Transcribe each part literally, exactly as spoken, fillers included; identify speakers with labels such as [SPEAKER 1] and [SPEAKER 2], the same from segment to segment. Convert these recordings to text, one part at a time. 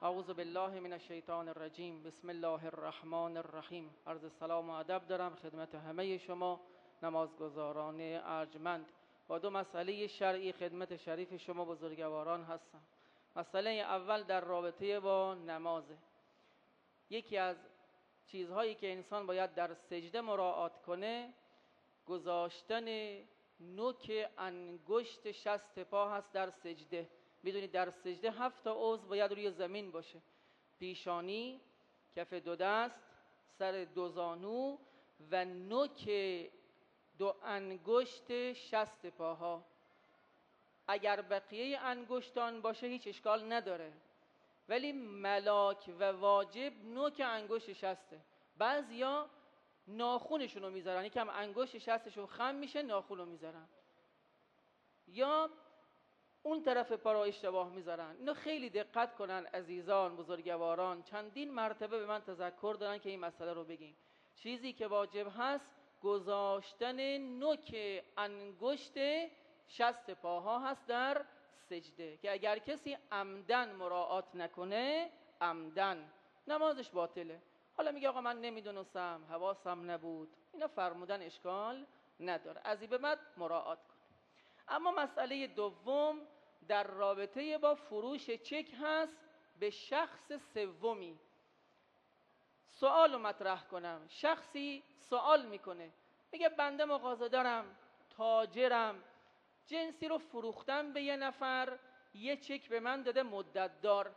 [SPEAKER 1] اعوذ بالله من الشیطان الرجیم. بسم الله الرحمن الرحیم. عرض سلام و ادب دارم خدمت همه شما نمازگزاران ارجمند. با دو مسئله شرعی خدمت شریف شما بزرگواران هستم. مسئله اول در رابطه با نمازه. یکی از چیزهایی که انسان باید در سجده مراعات کنه گذاشتن نوک انگشت شست پا هست در سجده. میدونید در سجده هفت تا عضو باید روی زمین باشه: پیشانی، کف دو دست، سر دو زانو و نوک دو انگشت شست پاها. اگر بقیه انگشتان باشه هیچ اشکال نداره، ولی ملاک و واجب نوک انگشت شسته. بعضیا ناخونشون رو میذارن، یکم انگشت شستشون خم میشه ناخون رو میذارن، یا اون طرف پا رو اشتباه میذارن. اینو خیلی دقت کنن عزیزان بزرگواران. چندین مرتبه به من تذکر دارن که این مسئله رو بگیم. چیزی که واجب هست گذاشتن نوک انگشت شست پاها هست در سجده، که اگر کسی عمدن مراعات نکنه عمدن نمازش باطله. حالا میگه آقا من نمیدونستم، حواسم نبود، اینا فرمودن اشکال نداره، از این به بعد مراعات کن. اما مسئله دوم در رابطه با فروش چک هست به شخص سومی. سوال رو مطرح کنم. شخصی سوال میکنه، میگه بنده مغازه دارم، تاجرم، جنسی رو فروختم به یه نفر، یه چک به من داده مدت دار،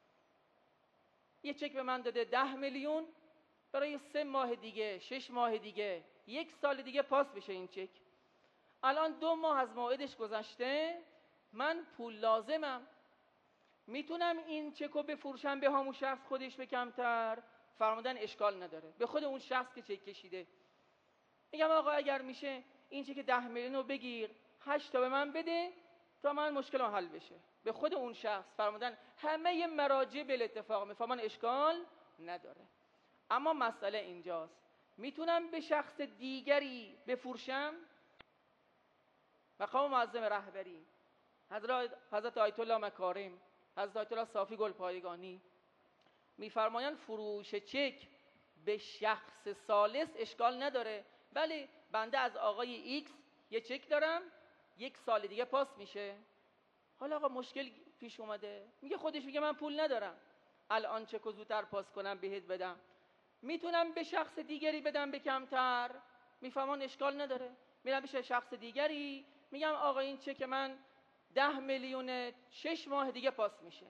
[SPEAKER 1] یه چک به من داده ده میلیون برای سه ماه دیگه، شش ماه دیگه، یک سال دیگه پاس بشه این چک. الان دو ماه از موعدش گذشته، من پول لازمم، میتونم این چک رو بفروشم به همون شخص خودش به کمتر؟ فرمودن اشکال نداره، به خود اون شخص که چک کشیده. میگم آقا اگر میشه این چک ده میلیون رو بگیر، هشت تا به من بده تا من مشکلم حل بشه، به خود اون شخص. فرمودن همه مراجع به اتفاق میفهمن اشکال نداره. اما مسئله اینجاست، میتونم به شخص دیگری بفروشم؟ مقام معظم رهبری حضرت حضرت آیت الله مکارم، حضرت آیت الله صافی گلپایگانی میفرمایند فروش چک به شخص ثالث اشکال نداره. بله بنده از آقای ایکس یه چک دارم، یک سال دیگه پاس میشه. حالا آقا مشکل پیش اومده، میگه خودش میگه من پول ندارم الان چک رو زودتر پاس کنم بهت بدم، میتونم به شخص دیگری بدم به کمتر؟ میفهمان اشکال نداره، میرم به شخص دیگری میگم آقا این چک من ده میلیون، شش ماه دیگه پاس میشه،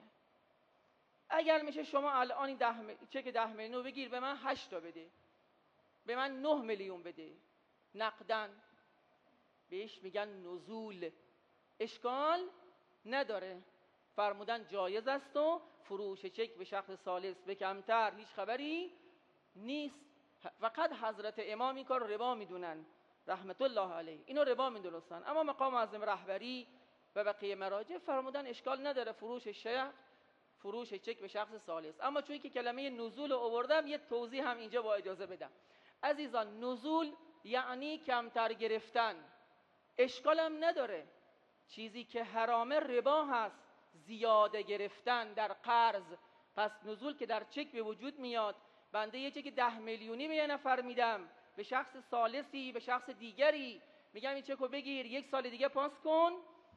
[SPEAKER 1] اگر میشه شما الان این ده م... چک ده میلیون رو بگیر به من هشت تا بده، به من نه میلیون بده نقدن. بهش میگن نزول، اشکال نداره، فرمودن جایز است و فروش چک به شخص ثالث به کمتر هیچ خبری نیست. فقط حضرت امام این کار ربا میدونن رحمت الله علیه، اینو ربا میدونستن. اما مقام معظم رهبری و بقیه مراجع فرمودن اشکال نداره فروش شخص فروش چک به شخص ثالث. اما چون که کلمه نزول رو آوردم یه توضیح هم اینجا با اجازه بدم. عزیزان نزول یعنی کمتر گرفتن، اشکالم نداره. چیزی که حرامه ربا هست، زیاده گرفتن در قرض. پس نزول که در چک به وجود میاد، بنده یه چک ده میلیونی به یه نفر میدم، به شخص ثالثی، به شخص دیگری میگم این چک رو بگیر یک سال دیگه پاس کن،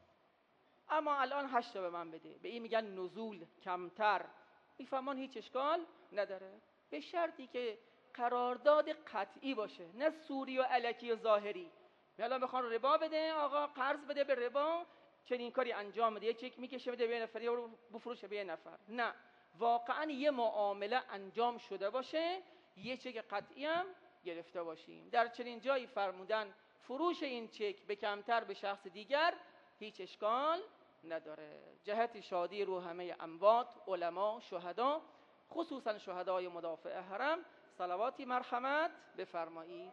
[SPEAKER 1] اما الان هشت تا به من بده، به این میگن نزول، کمتر. میفهمان هیچ اشکال نداره، به شرطی که قرارداد قطعی باشه، نه سوری و الکی و ظاهری. الان بخوان ربا بده، آقا قرض بده به ربا، چنین کاری انجام بده، یه چک میکشه بده به یه نفر یا بفروشه به یه نفر. نه، واقعا یه معامله انجام شده باشه، یه چک قطعی هم گرفته باشیم. در چنین جایی فرمودن فروش این چک به کمتر به شخص دیگر هیچ اشکال نداره. جهت شادی روح همه اموات، علما، شهدا، خصوصا شهدای مدافع حرم، صلواتی مرحمت بفرمایید.